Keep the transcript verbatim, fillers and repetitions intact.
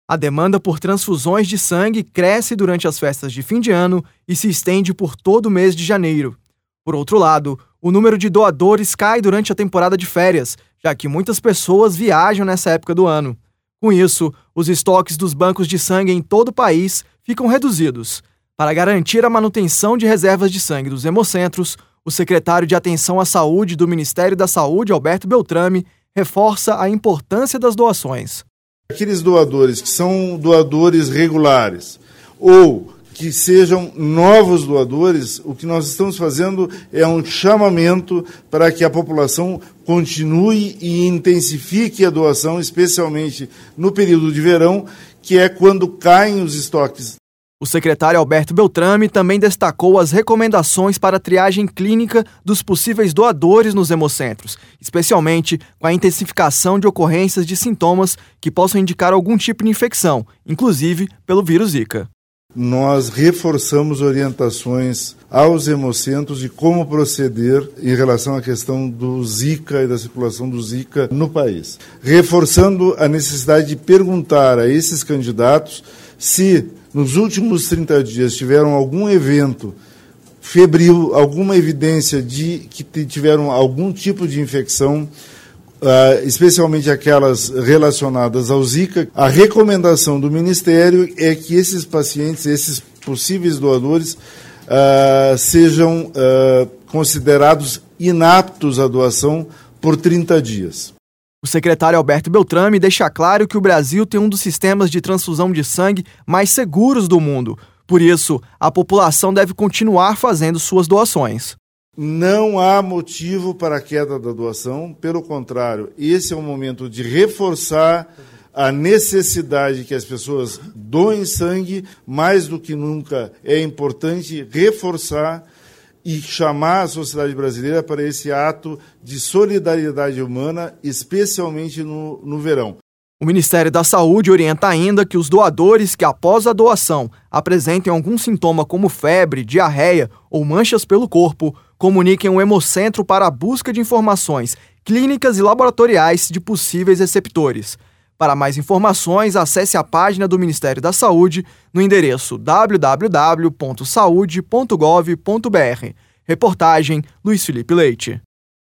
A demanda por transfusões de sangue cresce durante as festas de fim de ano e se estende por todo o mês de janeiro. Por outro lado, o número de doadores cai durante a temporada de férias, já que muitas pessoas viajam nessa época do ano. Com isso, os estoques dos bancos de sangue em todo o país ficam reduzidos. Para garantir a manutenção de reservas de sangue dos hemocentros, o secretário de Atenção à Saúde do Ministério da Saúde, Alberto Beltrame, reforça a importância das doações. Aqueles doadores que são doadores regulares ou que sejam novos doadores, o que nós estamos fazendo é um chamamento para que a população continue e intensifique a doação, especialmente no período de verão, que é quando caem os estoques. O secretário Alberto Beltrame também destacou as recomendações para a triagem clínica dos possíveis doadores nos hemocentros, especialmente com a intensificação de ocorrências de sintomas que possam indicar algum tipo de infecção, inclusive pelo vírus Zika. Nós reforçamos orientações aos hemocentros de como proceder em relação à questão do Zika e da circulação do Zika no país, reforçando a necessidade de perguntar a esses candidatos se nos últimos trinta dias tiveram algum evento febril, alguma evidência de que tiveram algum tipo de infecção, uh, especialmente aquelas relacionadas ao Zika. A recomendação do Ministério é que esses pacientes, esses possíveis doadores, uh, sejam uh, considerados inaptos à doação por trinta dias. O secretário Alberto Beltrame deixa claro que o Brasil tem um dos sistemas de transfusão de sangue mais seguros do mundo. Por isso, a população deve continuar fazendo suas doações. Não há motivo para a queda da doação, pelo contrário, esse é um momento de reforçar a necessidade que as pessoas doem sangue, mais do que nunca é importante reforçar e chamar a sociedade brasileira para esse ato de solidariedade humana, especialmente no, no verão. O Ministério da Saúde orienta ainda que os doadores que, após a doação, apresentem algum sintoma como febre, diarreia ou manchas pelo corpo, comuniquem o hemocentro para a busca de informações clínicas e laboratoriais de possíveis receptores. Para mais informações, acesse a página do Ministério da Saúde no endereço w w w ponto saude ponto gov ponto b r. Reportagem Luiz Felipe Leite.